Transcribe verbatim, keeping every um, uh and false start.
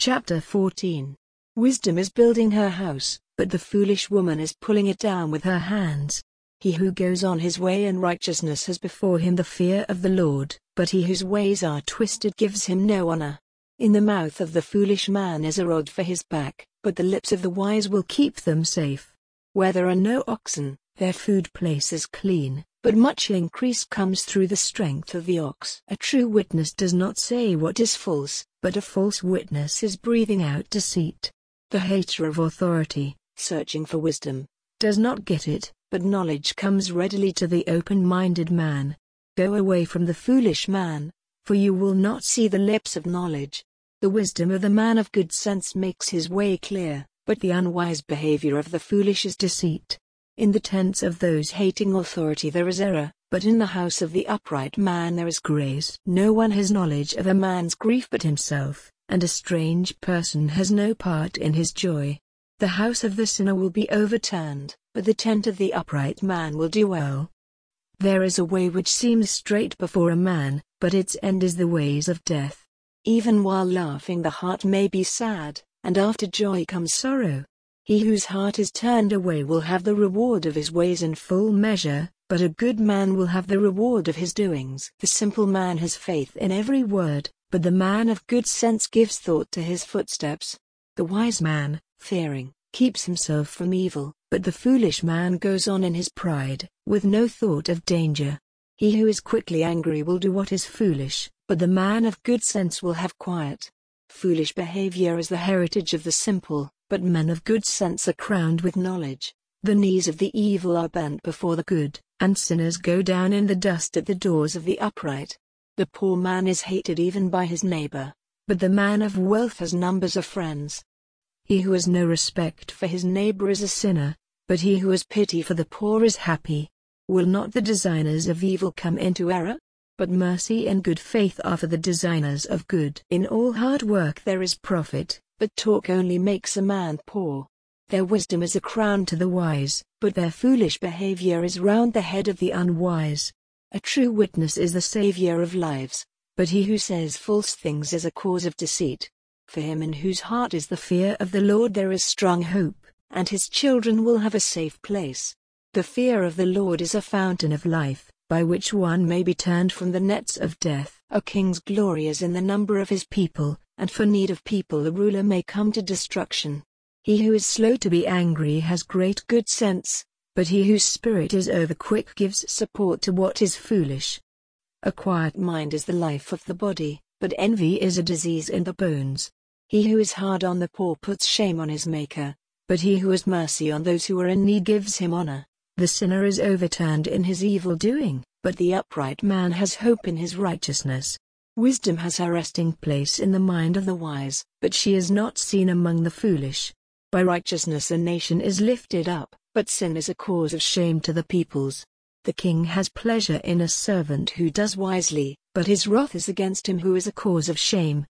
Chapter fourteen. Wisdom is building her house, but the foolish woman is pulling it down with her hands. He who goes on his way in righteousness has before him the fear of the Lord, but he whose ways are twisted gives him no honor. In the mouth of the foolish man is a rod for his back, but the lips of the wise will keep them safe. Where there are no oxen, their food place is clean, but much increase comes through the strength of the ox. A true witness does not say what is false, but a false witness is breathing out deceit. The hater of authority, searching for wisdom, does not get it, but knowledge comes readily to the open-minded man. Go away from the foolish man, for you will not see the lips of knowledge. The wisdom of the man of good sense makes his way clear, but the unwise behavior of the foolish is deceit. In the tents of those hating authority there is error, but in the house of the upright man there is grace. No one has knowledge of a man's grief but himself, and a strange person has no part in his joy. The house of the sinner will be overturned, but the tent of the upright man will do well. There is a way which seems straight before a man, but its end is the ways of death. Even while laughing the heart may be sad, and after joy comes sorrow. He whose heart is turned away will have the reward of his ways in full measure, but a good man will have the reward of his doings. The simple man has faith in every word, but the man of good sense gives thought to his footsteps. The wise man, fearing, keeps himself from evil, but the foolish man goes on in his pride, with no thought of danger. He who is quickly angry will do what is foolish, but the man of good sense will have quiet. Foolish behavior is the heritage of the simple, but men of good sense are crowned with knowledge. The knees of the evil are bent before the good, and sinners go down in the dust at the doors of the upright. The poor man is hated even by his neighbor, but the man of wealth has numbers of friends. He who has no respect for his neighbor is a sinner, but he who has pity for the poor is happy. Will not the designers of evil come into error? But mercy and good faith are for the designers of good. In all hard work there is profit, but talk only makes a man poor. Their wisdom is a crown to the wise, but their foolish behavior is round the head of the unwise. A true witness is the savior of lives, but he who says false things is a cause of deceit. For him in whose heart is the fear of the Lord there is strong hope, and his children will have a safe place. The fear of the Lord is a fountain of life, by which one may be turned from the nets of death. A king's glory is in the number of his people, and for need of people a ruler may come to destruction. He who is slow to be angry has great good sense, but he whose spirit is overquick gives support to what is foolish. A quiet mind is the life of the body, but envy is a disease in the bones. He who is hard on the poor puts shame on his maker, but he who has mercy on those who are in need gives him honor. The sinner is overturned in his evil doing, but the upright man has hope in his righteousness. Wisdom has her resting place in the mind of the wise, but she is not seen among the foolish. By righteousness a nation is lifted up, but sin is a cause of shame to the peoples. The king has pleasure in a servant who does wisely, but his wrath is against him who is a cause of shame.